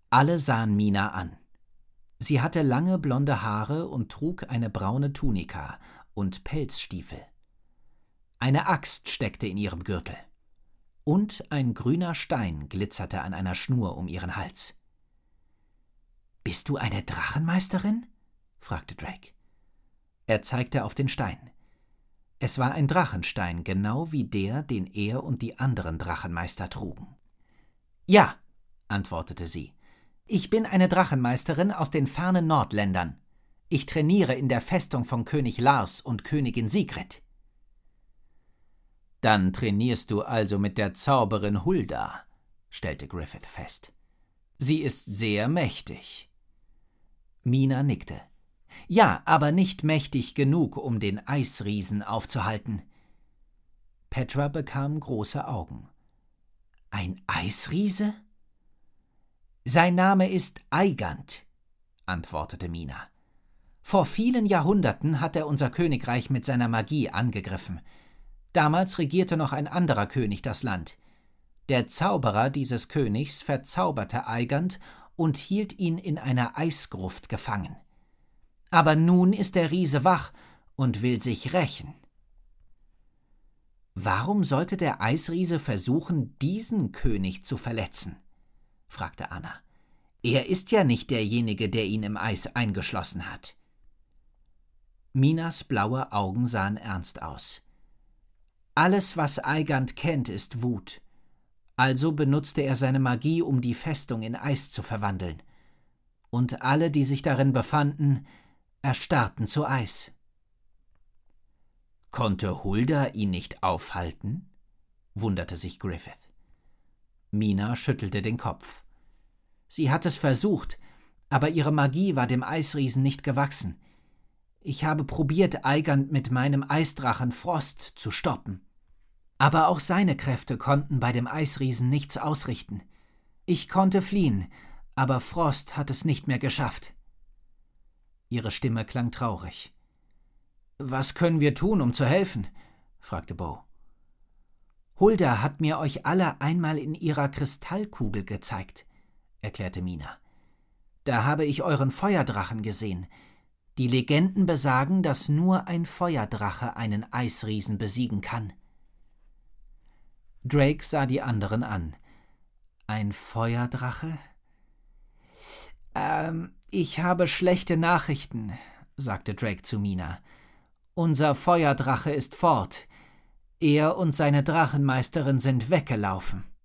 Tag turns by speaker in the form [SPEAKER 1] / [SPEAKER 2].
[SPEAKER 1] Alle sahen Mina an. Sie hatte lange blonde Haare und trug eine braune Tunika und Pelzstiefel. Eine Axt steckte in ihrem Gürtel. Und ein grüner Stein glitzerte an einer Schnur um ihren Hals. »Bist du eine Drachenmeisterin?« fragte Drake. Er zeigte auf den Stein. Es war ein Drachenstein, genau wie der, den er und die anderen Drachenmeister trugen. »Ja«, antwortete sie, »ich bin eine Drachenmeisterin aus den fernen Nordländern. Ich trainiere in der Festung von König Lars und Königin Sigrid.« »Dann trainierst du also mit der Zauberin Hulda«, stellte Griffith fest. »Sie ist sehr mächtig.« Mina nickte. »Ja, aber nicht mächtig genug, um den Eisriesen aufzuhalten.« Petra bekam große Augen. »Ein Eisriese?« »Sein Name ist Aigant«, antwortete Mina. »Vor vielen Jahrhunderten hat er unser Königreich mit seiner Magie angegriffen. Damals regierte noch ein anderer König das Land. Der Zauberer dieses Königs verzauberte Aigant und hielt ihn in einer Eisgruft gefangen. Aber nun ist der Riese wach und will sich rächen.« »Warum sollte der Eisriese versuchen, diesen König zu verletzen?« fragte Anna. »Er ist ja nicht derjenige, der ihn im Eis eingeschlossen hat.« Minas blaue Augen sahen ernst aus. »Alles, was Aigant kennt, ist Wut. Also benutzte er seine Magie, um die Festung in Eis zu verwandeln. Und alle, die sich darin befanden, erstarrten zu Eis.« »Konnte Hulda ihn nicht aufhalten?« wunderte sich Griffith. Mina schüttelte den Kopf. »Sie hat es versucht, aber ihre Magie war dem Eisriesen nicht gewachsen. Ich habe probiert, Aigant mit meinem Eisdrachen Frost zu stoppen. Aber auch seine Kräfte konnten bei dem Eisriesen nichts ausrichten. Ich konnte fliehen, aber Frost hat es nicht mehr geschafft.« Ihre Stimme klang traurig. »Was können wir tun, um zu helfen?« fragte Bo. »Hulda hat mir euch alle einmal in ihrer Kristallkugel gezeigt«, erklärte Mina. »Da habe ich euren Feuerdrachen gesehen. Die Legenden besagen, dass nur ein Feuerdrache einen Eisriesen besiegen kann.« Drake sah die anderen an. »Ein Feuerdrache?« Ich habe schlechte Nachrichten«, sagte Drake zu Mina. »Unser Feuerdrache ist fort. Er und seine Drachenmeisterin sind weggelaufen.«